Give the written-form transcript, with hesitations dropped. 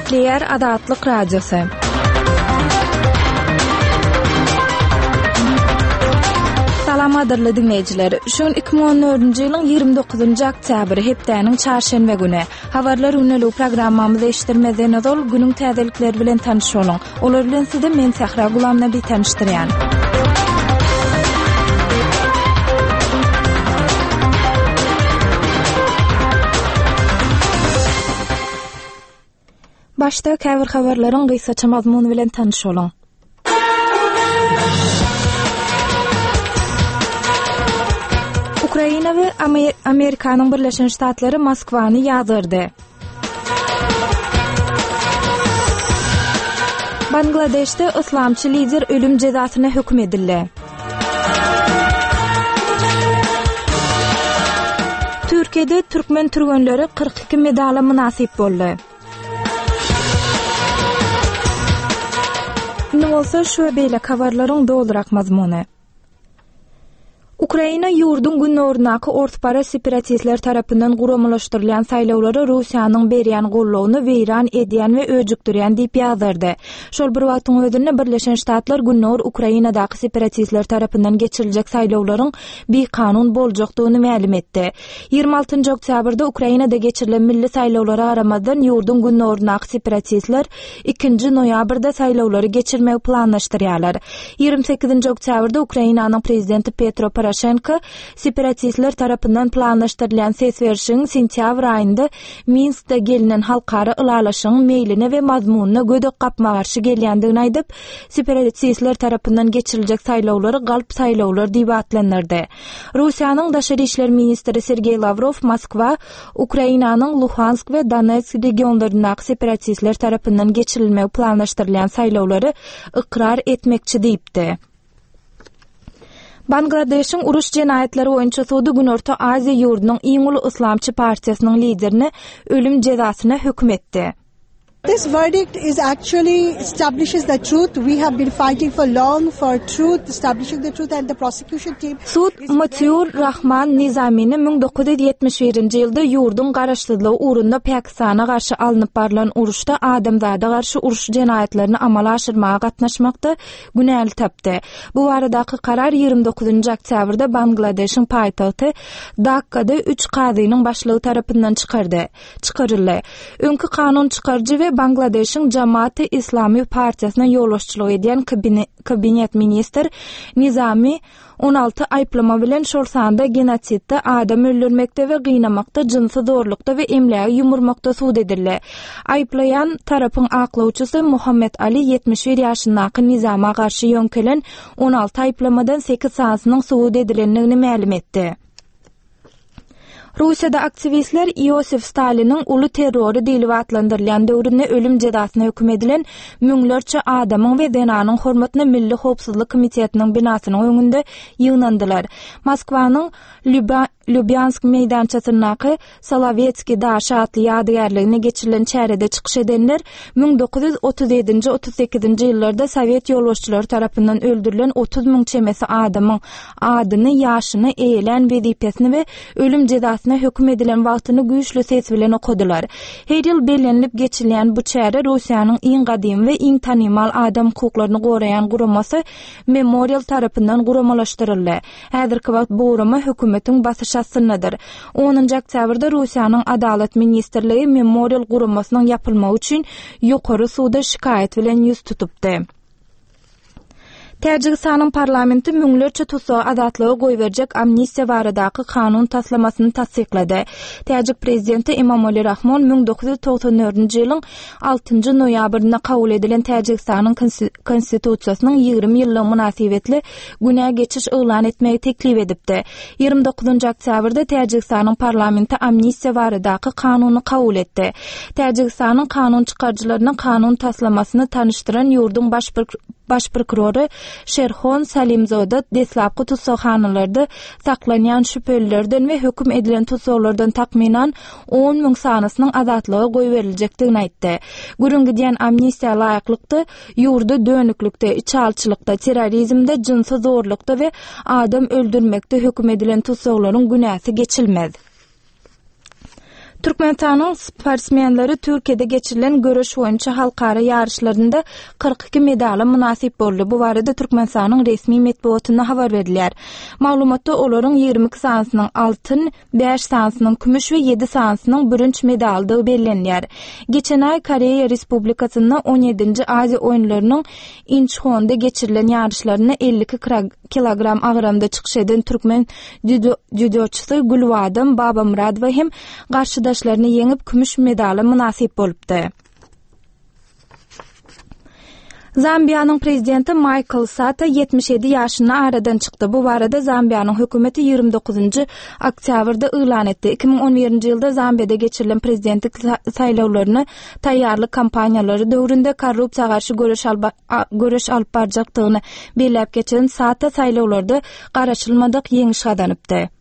Nükleer Adatlyk Radiosu. Salamadyrly dinleyijiler. Şun 2014-nji ýylyň 29-njy oktýabry hepdeniň çarşembe güni. Habarlar ünlü programmamyzda eşitdirmeden ol günüň täzelikleri bilen tanış bolun. Olar bilen sizde men Sahra Gulamnaby tanışdyrýan. Başda käbir habarlaryň gysgaça mazmuny bilen tanış bolun. Ukraina we Amerikanyň Birleşen Ştatlary Moskwany ýazyrdy. Bangladeşde islamçy lider ölüm cezasyna hüküm edildi. Türkiýede türkmen türgenleri 42 medala münasip boldy. Ne bolsa şu beýle habarlaryň dolurak mazmuny. Ukraina ýurdun günnornaky ortpara separatistler tarapyndan guramlaşdyrylan saýlawlary Russiýanyň berýän gollawyny weýran edýän we öjükdirýän diýip ýazardy. Şol bir wagtyň özünde Birleşen Ştatlar günnor Ukrainadaky separatistler tarapyndan geçiriljek saýlawlaryň bir kanun boljakdygyny ma'lum etdi. 26-njy oktýabrda Ukrainada geçirilen milli saýlawlara garamazdan ýurdun günnornaky separatistler 2-nji noýabrda saýlawlary geçirmeýi planlaşdyrýarlar. 28-nji oktýabrda Ukrainanyň prezidenti Petro Poroshenko separatistler tarapyndan planlaşdyrylan sesberişiň sentýabr aýynda Minskde gelinen halkara ılalaşyň meýline we mazmunyna gödek gapma garşy gelýändigini aýdyp, separatistler tarapyndan geçiriljek saýlawlary galp saýlawlar diýip atlanyrdy. Russiýanyň daşary işler ministri Sergey Lavrov Moskwa, Ukrainanyň Luhansk we Donetsk regionlaryndaky separatistler tarapyndan geçirilmeýi planlaşdyrylan saýlawlary ikrar etmekçi diýipdi. Bangladeş'in uruş cinayetleri boyunca sudy Günorta Aziýa ýurdunyň iň uly islamçy partiýasynyň liderine ölüm cezasyna hüküm etdi. This verdict is actually establishes the truth. We have been fighting for long for truth, establishing the truth, and the prosecution team. Sud Mutiur Rahman Nizamini 1971-nji ýylda ýurdun garaşdyrlygy uğrunda Pakistana garşy alınıp barılan uruşda adamzada garşy uruş cinayetlerini amala aşyrmaga gatnaşmakda günäli tapdy. Bu baradaky karar 29-njy oktýabrda Bangladeşiň paýtagty Dhakkada 3 gazynyň başlygy tarapyndan çykaryldy. Öňkü kanun çykarjy we Bangladeşiň Jamaat-e Islamy partiýasyna ýolbaşçylyk edýän kabinet minister Nizami 16 aýplama bilen şol sanda genotsidde, adam öldürmekde we gıynamakda, jinsy zorlukda we emläge ýumurmakda suud edildi. Aýplayan tarapyň aklawçysy Muhammed Ali 71 ýaşyndaky Nizama garşy ýönkelen 16 aýplamadan 8 sanasynyň suud edilendigini ma'lum etdi. Russiýada aktivistler Iosif Stalin'in ulu terrori diýilip atlandyrylýan döwründe ölüm cezasyna hüküm edilen müňlerçe adamyň we denanyň hormatyna Milli Howpsuzlyk Komitetiniň binasynyň öňünde ýygnandylar. Moskwanyň Lubyansk meýdançasyndaky Solovetsky daşy atly ýadygärligine geçirilen çärede çykyş edenler 1937-38-nji ýyllarda Sowet ýolbaşçylary tarapyndan öldürilen 30 000 çemesi adamyň adyny, ýaşyny, eýlen wezipesini we ölüm cezasyna hüküm edilen wagtyny güýçli ses bilen okudylar. Her ýyl bellenlip geçirilen bu çäre Russiýanyň iň gadim we iň tanymal adam hukuklaryny goraýan guramasy Memorial tarapyndan guramalaşdyryldy. Häzirki wagt bu gurama hökümetiň basyş astynadyr. 10-njy oktýabrda Russiýanyň Adalet ministrligi Memorial guramasynyň ýapylmagy üçin ýokary suda şikaýet bilen ýüz tutupdy. Täjikistanyň parlamenti müňlerçe tutsagy azatlygy goý berjek amnistiýa baradaky kanun taslamasyny tasdiklady. Täjik prezidenti Emomali Rahmon 1994-nji ýylyň 6-njy noýabrynda kabul edilen Täjikistanyň konstitusiýasynyň 20 ýyllygy münasibetli günä geçiş elan etmegi teklip edipdi. 29-njy oktýabrda Täjikistanyň parlamenti amnistiýa baradaky kanuny kabul etdi. Täjikistanyň kanun çykarjylaryna kanun taslamasyny tanışdyran ýurdun baş prokuroru Sherxon Salimzoda deslapky tutsakhanalarda saklanýan şüphelilerden we höküm edilen tutsaklardan takminan 10 000 sanasynyň azatlygy goý berilejekdigini aýtdy. Gürüňki diýen amnistiýa laýyklykda ýurda dönüklükde, içalçylykda, terrorizmde, jinsy zorlukda we adam öldürmekde höküm edilen tutsaklaryň günäsi geçilmez. Türkmenistanyň sportsmenleri Türkiýede geçirilen görüş boýunça halkara ýarışlarynda 42 medala munasip boldy. Bu barada Türkmenistanyň resmi medeniýetine habar berilýär. Maglumatda olaryň 22 sansynyň altyn, 5 sansynyň kümüş we 7 sansynyň bürünç medaldy bellenýär. Geçen ay Koreýa Respublikasynyň 17-nji Aziýa oýunlarynyň Incheon'da geçirilen ýarışlaryna 52 kilogram agramda çykyş eden türkmen judoçysy Gulwadym Babamuradowa hem garşydaşlaryny yeňip kümüş medala munasip bolupdy. Zambiýanyň prezidenti Michael Sata 77 ýaşyna aradan çykdy. Bu barada Zambiýanyň hökümeti 29-njy oktýabrda elan etdi. 2011-nji ýylda Zambiýada geçirilen prezidentlik saýlawlaryny taýýarlyk kampaniýalary döwründe korrupsiýaga garşy görüş alyp barjakdygyny belläp geçen Sata saýlawlarda garaşylmadyk ýeňiş gazanypdy.